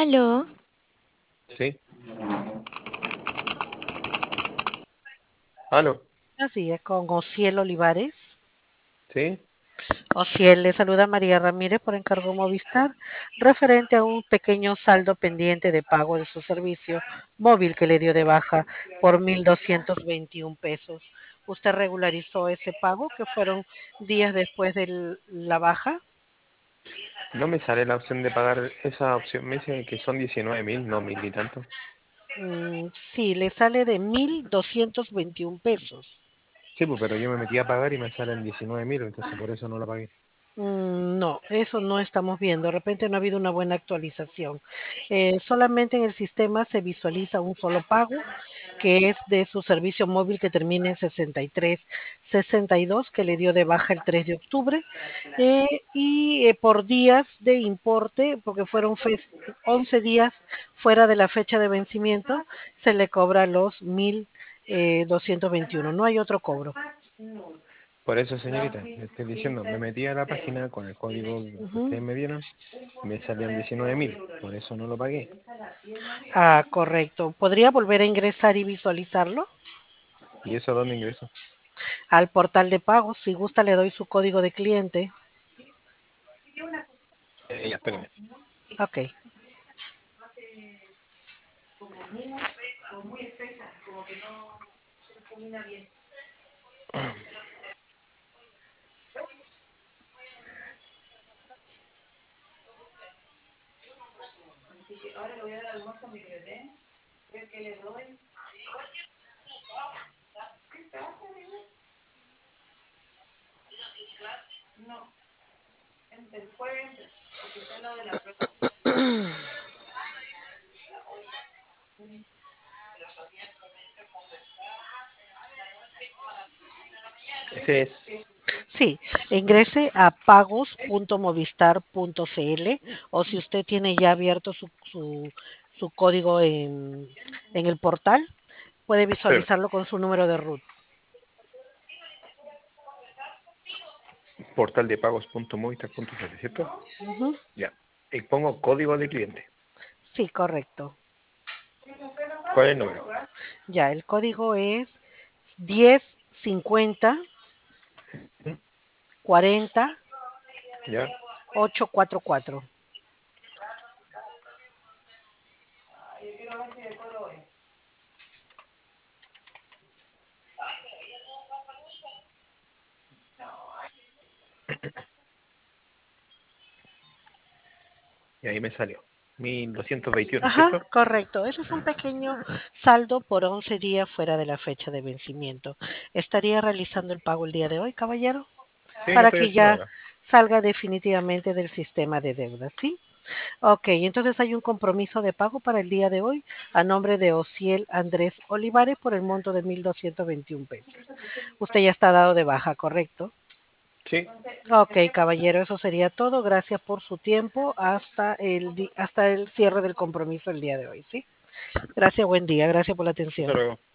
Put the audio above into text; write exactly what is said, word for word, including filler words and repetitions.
Aló, Sí, aló, Así es, con Ociel Olivares. sí, Ociel le saluda a María Ramírez por encargo Movistar, referente a un pequeño saldo pendiente de pago de su servicio móvil que le dio de baja por mil doscientos veintiún pesos. ¿Usted regularizó ese pago que fueron días después de la baja? no me sale la opción de pagar esa opción, me dice que son diecinueve mil, no mil y tanto. Mm, sí, le sale de mil doscientos veintiún pesos. Sí, pues, pero yo me metí a pagar y me salen diecinueve mil, entonces por eso no la pagué. Mm, No, eso no estamos viendo. De repente no ha habido una buena actualización. Eh, solamente en el sistema se visualiza un solo pago, que es de su servicio móvil que termina en sesenta y tres sesenta y dos, que le dio de baja el tres de octubre, eh, y eh, por días de importe, porque fueron fes- once días fuera de la fecha de vencimiento, se le cobra los mil doscientos veintiuno. No hay otro cobro. Por eso, señorita, le estoy diciendo, me metí a la página con el código que Ujú. ustedes me dieron, me salían diecinueve mil, por eso no lo pagué. Ah, correcto. ¿Podría volver a ingresar y visualizarlo? ¿Y eso dónde ingreso? Al portal de pagos. Si gusta, le doy su código de cliente. Eh, ya, espérenme. Ok. Ese es, Sí, ingrese a pagos.movistar.cl, o si usted tiene ya abierto su, su, su código en, en el portal, puede sí, visualizarlo con su número de root. portal de pagos.movistar.cl, ¿cierto? Ujú. Ya. Y pongo código de cliente. Sí, correcto. ¿Cuál es el número? Ya, el código es diez cincuenta ¿Mm? cuarenta Ya. ochocientos cuarenta y cuatro. Y ahí me salió. mil doscientos veintiuno, Ajá, ¿cierto? correcto. Ese es un pequeño saldo por once días fuera de la fecha de vencimiento. ¿Estaría realizando el pago el día de hoy, caballero? Sí, lo Para estoy que haciendo ya ahora. salga definitivamente del sistema de deudas, ¿sí? Ok, entonces hay un compromiso de pago para el día de hoy a nombre de Ociel Andrés Olivares por el monto de mil doscientos veintiún pesos. Usted ya está dado de baja, ¿correcto? Sí, Ok, caballero, eso sería todo. Gracias por su tiempo hasta el, di- hasta el cierre del compromiso el día de hoy, ¿sí? Gracias, buen día. Gracias por la hasta atención. luego.